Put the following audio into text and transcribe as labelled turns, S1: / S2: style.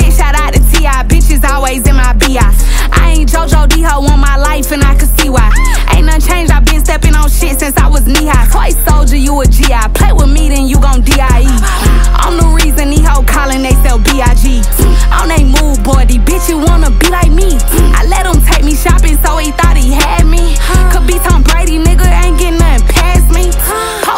S1: Big shout out to T.I. Bitches always in my B.I. I ain't JoJo D-Ho on my life and I can see why. Ain't nothing changed, I been stepping on shit since I was knee-high. Toy soldier, you a G.I. Play with me, then you gon' D.I.E.